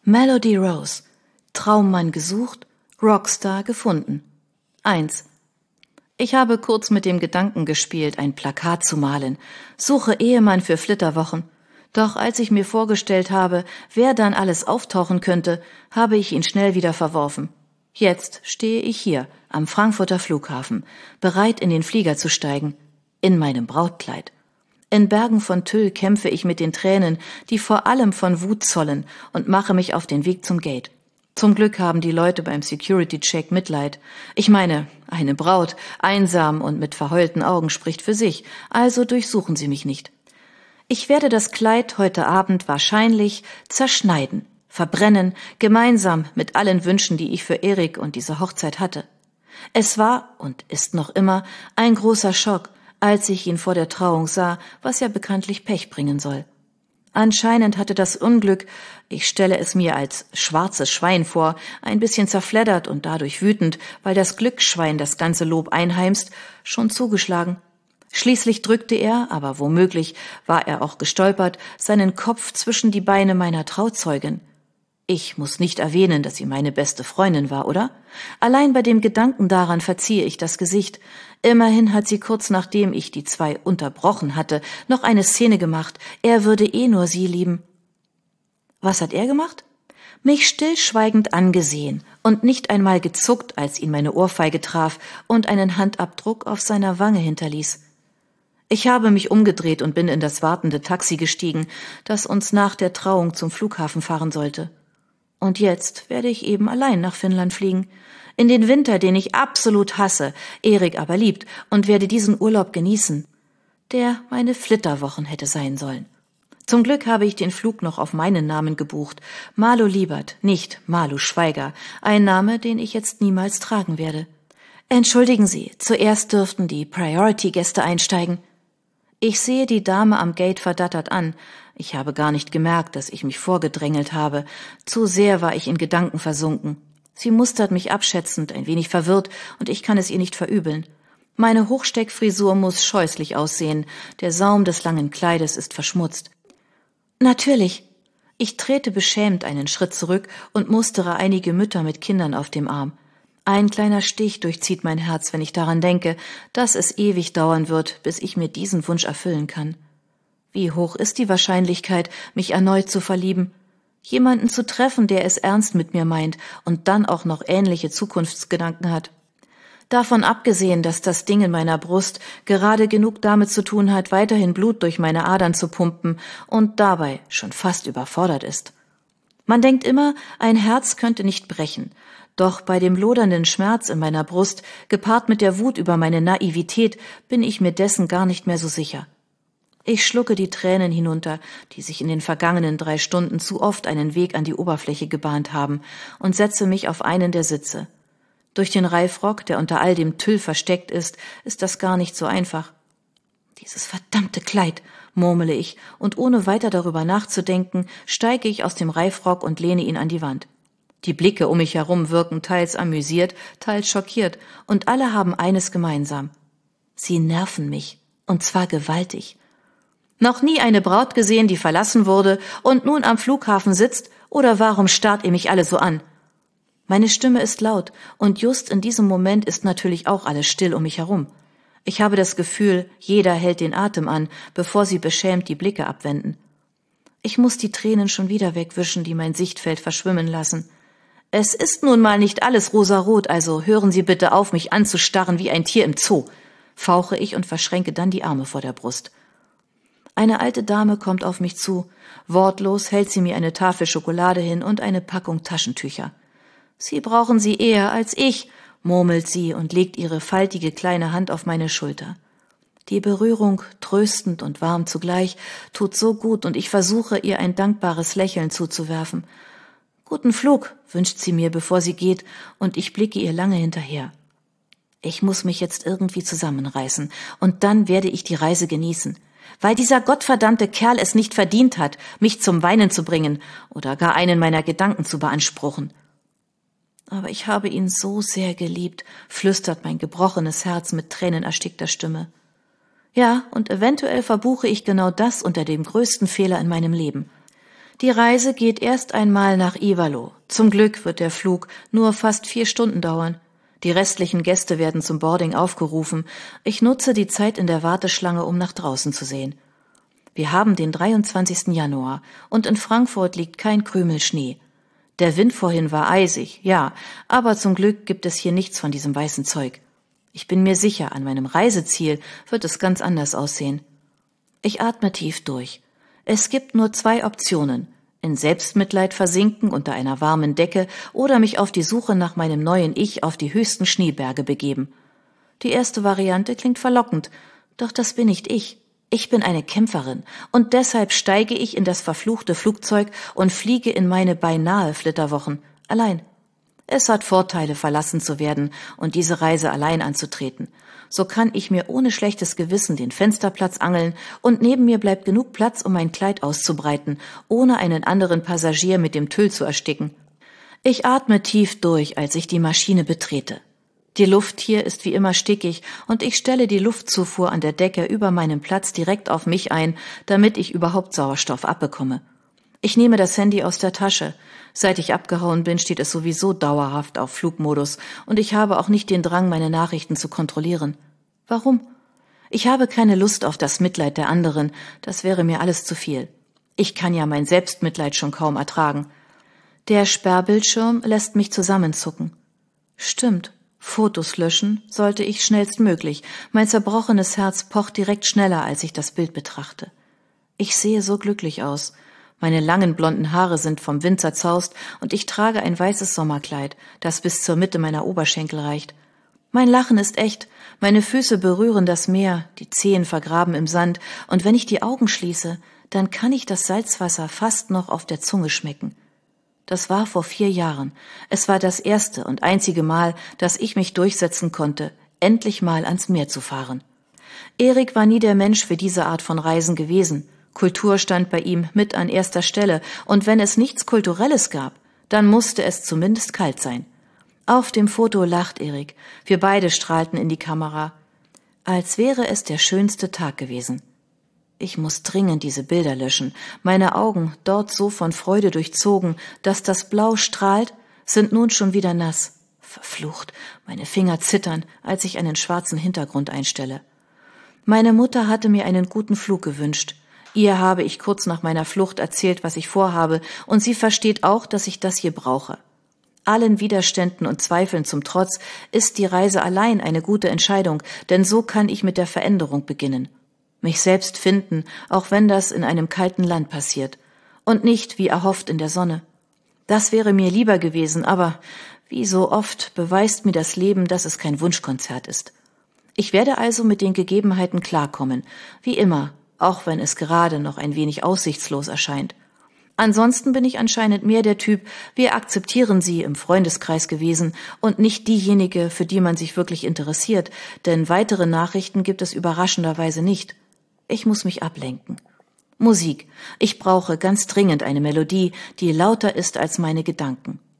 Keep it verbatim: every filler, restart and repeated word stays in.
Melody Rose. Traummann gesucht, Rockstar gefunden. eins. Ich habe kurz mit dem Gedanken gespielt, ein Plakat zu malen. Suche Ehemann für Flitterwochen. Doch als ich mir vorgestellt habe, wer dann alles auftauchen könnte, habe ich ihn schnell wieder verworfen. Jetzt stehe ich hier am Frankfurter Flughafen, bereit in den Flieger zu steigen, in meinem Brautkleid. In Bergen von Tüll kämpfe ich mit den Tränen, die vor allem von Wut zollen, und mache mich auf den Weg zum Gate. Zum Glück haben die Leute beim Security-Check Mitleid. Ich meine, eine Braut, einsam und mit verheulten Augen, spricht für sich, also durchsuchen sie mich nicht. Ich werde das Kleid heute Abend wahrscheinlich zerschneiden, verbrennen, gemeinsam mit allen Wünschen, die ich für Erik und diese Hochzeit hatte. Es war und ist noch immer ein großer Schock, als ich ihn vor der Trauung sah, was ja bekanntlich Pech bringen soll. Anscheinend hatte das Unglück, ich stelle es mir als schwarzes Schwein vor, ein bisschen zerfleddert und dadurch wütend, weil das Glücksschwein das ganze Lob einheimst, schon zugeschlagen. Schließlich drückte er, aber womöglich war er auch gestolpert, seinen Kopf zwischen die Beine meiner Trauzeugin. Ich muss nicht erwähnen, dass sie meine beste Freundin war, oder? Allein bei dem Gedanken daran verziehe ich das Gesicht. Immerhin hat sie kurz nachdem ich die zwei unterbrochen hatte, noch eine Szene gemacht. Er würde eh nur sie lieben. Was hat er gemacht? Mich stillschweigend angesehen und nicht einmal gezuckt, als ihn meine Ohrfeige traf und einen Handabdruck auf seiner Wange hinterließ. Ich habe mich umgedreht und bin in das wartende Taxi gestiegen, das uns nach der Trauung zum Flughafen fahren sollte. Und jetzt werde ich eben allein nach Finnland fliegen. In den Winter, den ich absolut hasse, Erik aber liebt, und werde diesen Urlaub genießen, der meine Flitterwochen hätte sein sollen. Zum Glück habe ich den Flug noch auf meinen Namen gebucht. Malu Liebert, nicht Malu Schweiger, ein Name, den ich jetzt niemals tragen werde. Entschuldigen Sie, zuerst dürften die Priority-Gäste einsteigen. Ich sehe die Dame am Gate verdattert an. Ich habe gar nicht gemerkt, dass ich mich vorgedrängelt habe. Zu sehr war ich in Gedanken versunken. Sie mustert mich abschätzend, ein wenig verwirrt, und ich kann es ihr nicht verübeln. Meine Hochsteckfrisur muss scheußlich aussehen. Der Saum des langen Kleides ist verschmutzt. Natürlich. Ich trete beschämt einen Schritt zurück und mustere einige Mütter mit Kindern auf dem Arm. Ein kleiner Stich durchzieht mein Herz, wenn ich daran denke, dass es ewig dauern wird, bis ich mir diesen Wunsch erfüllen kann. Wie hoch ist die Wahrscheinlichkeit, mich erneut zu verlieben? Jemanden zu treffen, der es ernst mit mir meint und dann auch noch ähnliche Zukunftsgedanken hat. Davon abgesehen, dass das Ding in meiner Brust gerade genug damit zu tun hat, weiterhin Blut durch meine Adern zu pumpen und dabei schon fast überfordert ist. Man denkt immer, ein Herz könnte nicht brechen. Doch bei dem lodernden Schmerz in meiner Brust, gepaart mit der Wut über meine Naivität, bin ich mir dessen gar nicht mehr so sicher. Ich schlucke die Tränen hinunter, die sich in den vergangenen drei Stunden zu oft einen Weg an die Oberfläche gebahnt haben, und setze mich auf einen der Sitze. Durch den Reifrock, der unter all dem Tüll versteckt ist, ist das gar nicht so einfach. Dieses verdammte Kleid, murmele ich, und ohne weiter darüber nachzudenken, steige ich aus dem Reifrock und lehne ihn an die Wand. Die Blicke um mich herum wirken teils amüsiert, teils schockiert, und alle haben eines gemeinsam. Sie nerven mich, und zwar gewaltig. Noch nie eine Braut gesehen, die verlassen wurde und nun am Flughafen sitzt, oder warum starrt ihr mich alle so an? Meine Stimme ist laut, und just in diesem Moment ist natürlich auch alles still um mich herum. Ich habe das Gefühl, jeder hält den Atem an, bevor sie beschämt die Blicke abwenden. Ich muss die Tränen schon wieder wegwischen, die mein Sichtfeld verschwimmen lassen. Es ist nun mal nicht alles rosarot, also hören Sie bitte auf, mich anzustarren wie ein Tier im Zoo, fauche ich und verschränke dann die Arme vor der Brust. Eine alte Dame kommt auf mich zu. Wortlos hält sie mir eine Tafel Schokolade hin und eine Packung Taschentücher. »Sie brauchen sie eher als ich«, murmelt sie und legt ihre faltige kleine Hand auf meine Schulter. Die Berührung, tröstend und warm zugleich, tut so gut, und ich versuche, ihr ein dankbares Lächeln zuzuwerfen. »Guten Flug«, wünscht sie mir, bevor sie geht, und ich blicke ihr lange hinterher. Ich muss mich jetzt irgendwie zusammenreißen, und dann werde ich die Reise genießen. Weil dieser gottverdammte Kerl es nicht verdient hat, mich zum Weinen zu bringen oder gar einen meiner Gedanken zu beanspruchen. Aber ich habe ihn so sehr geliebt, flüstert mein gebrochenes Herz mit tränenerstickter Stimme. Ja, und eventuell verbuche ich genau das unter dem größten Fehler in meinem Leben. Die Reise geht erst einmal nach Ivalo. Zum Glück wird der Flug nur fast vier Stunden dauern. Die restlichen Gäste werden zum Boarding aufgerufen. Ich nutze die Zeit in der Warteschlange, um nach draußen zu sehen. Wir haben den dreiundzwanzigsten Januar und in Frankfurt liegt kein Krümel Schnee. Der Wind vorhin war eisig, ja, aber zum Glück gibt es hier nichts von diesem weißen Zeug. Ich bin mir sicher, an meinem Reiseziel wird es ganz anders aussehen. Ich atme tief durch. Es gibt nur zwei Optionen: in Selbstmitleid versinken unter einer warmen Decke oder mich auf die Suche nach meinem neuen Ich auf die höchsten Schneeberge begeben. Die erste Variante klingt verlockend, doch das bin nicht ich. Ich bin eine Kämpferin und deshalb steige ich in das verfluchte Flugzeug und fliege in meine beinahe Flitterwochen allein. Es hat Vorteile, verlassen zu werden und diese Reise allein anzutreten. So kann ich mir ohne schlechtes Gewissen den Fensterplatz angeln und neben mir bleibt genug Platz, um mein Kleid auszubreiten, ohne einen anderen Passagier mit dem Tüll zu ersticken. Ich atme tief durch, als ich die Maschine betrete. Die Luft hier ist wie immer stickig und ich stelle die Luftzufuhr an der Decke über meinem Platz direkt auf mich ein, damit ich überhaupt Sauerstoff abbekomme. Ich nehme das Handy aus der Tasche. Seit ich abgehauen bin, steht es sowieso dauerhaft auf Flugmodus und ich habe auch nicht den Drang, meine Nachrichten zu kontrollieren. Warum? Ich habe keine Lust auf das Mitleid der anderen, das wäre mir alles zu viel. Ich kann ja mein Selbstmitleid schon kaum ertragen. Der Sperrbildschirm lässt mich zusammenzucken. Stimmt, Fotos löschen sollte ich schnellstmöglich. Mein zerbrochenes Herz pocht direkt schneller, als ich das Bild betrachte. Ich sehe so glücklich aus. Meine langen blonden Haare sind vom Wind zerzaust und ich trage ein weißes Sommerkleid, das bis zur Mitte meiner Oberschenkel reicht. Mein Lachen ist echt, meine Füße berühren das Meer, die Zehen vergraben im Sand, und wenn ich die Augen schließe, dann kann ich das Salzwasser fast noch auf der Zunge schmecken. Das war vor vier Jahren. Es war das erste und einzige Mal, dass ich mich durchsetzen konnte, endlich mal ans Meer zu fahren. Erik war nie der Mensch für diese Art von Reisen gewesen. Kultur stand bei ihm mit an erster Stelle, und wenn es nichts Kulturelles gab, dann musste es zumindest kalt sein. Auf dem Foto lacht Erik. Wir beide strahlten in die Kamera, als wäre es der schönste Tag gewesen. Ich muss dringend diese Bilder löschen. Meine Augen, dort so von Freude durchzogen, dass das Blau strahlt, sind nun schon wieder nass. Verflucht, meine Finger zittern, als ich einen schwarzen Hintergrund einstelle. Meine Mutter hatte mir einen guten Flug gewünscht. Ihr habe ich kurz nach meiner Flucht erzählt, was ich vorhabe, und sie versteht auch, dass ich das hier brauche. Allen Widerständen und Zweifeln zum Trotz ist die Reise allein eine gute Entscheidung, denn so kann ich mit der Veränderung beginnen. Mich selbst finden, auch wenn das in einem kalten Land passiert. Und nicht, wie erhofft, in der Sonne. Das wäre mir lieber gewesen, aber wie so oft beweist mir das Leben, dass es kein Wunschkonzert ist. Ich werde also mit den Gegebenheiten klarkommen, wie immer, auch wenn es gerade noch ein wenig aussichtslos erscheint. Ansonsten bin ich anscheinend mehr der Typ, wir akzeptieren sie im Freundeskreis gewesen und nicht diejenige, für die man sich wirklich interessiert, denn weitere Nachrichten gibt es überraschenderweise nicht. Ich muss mich ablenken. Musik. Ich brauche ganz dringend eine Melodie, die lauter ist als meine Gedanken.